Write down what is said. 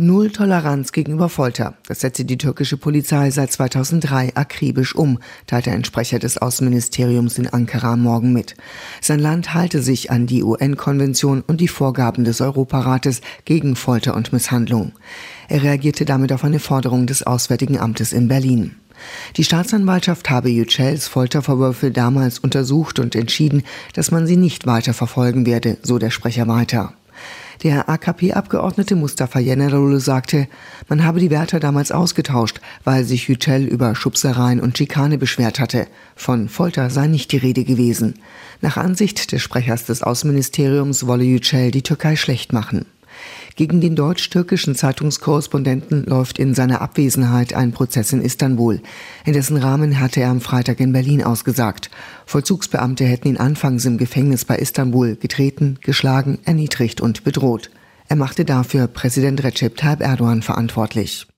Null Toleranz gegenüber Folter. Das setze die türkische Polizei seit 2003 akribisch um, teilte ein Sprecher des Außenministeriums in Ankara am Morgen mit. Sein Land halte sich an die UN-Konvention und die Vorgaben des Europarates gegen Folter und Misshandlung. Er reagierte damit auf eine Forderung des Auswärtigen Amtes in Berlin. Die Staatsanwaltschaft habe Yücels Foltervorwürfe damals untersucht und entschieden, dass man sie nicht weiter verfolgen werde, so der Sprecher weiter. Der AKP-Abgeordnete Mustafa Yeneroglu sagte, man habe die Wärter damals ausgetauscht, weil sich Yücel über Schubsereien und Schikane beschwert hatte. Von Folter sei nicht die Rede gewesen. Nach Ansicht des Sprechers des Außenministeriums wolle Yücel die Türkei schlecht machen. Gegen den deutsch-türkischen Zeitungskorrespondenten läuft in seiner Abwesenheit ein Prozess in Istanbul. In dessen Rahmen hatte er am Freitag in Berlin ausgesagt. Vollzugsbeamte hätten ihn anfangs im Gefängnis bei Istanbul getreten, geschlagen, erniedrigt und bedroht. Er machte dafür Präsident Recep Tayyip Erdogan verantwortlich.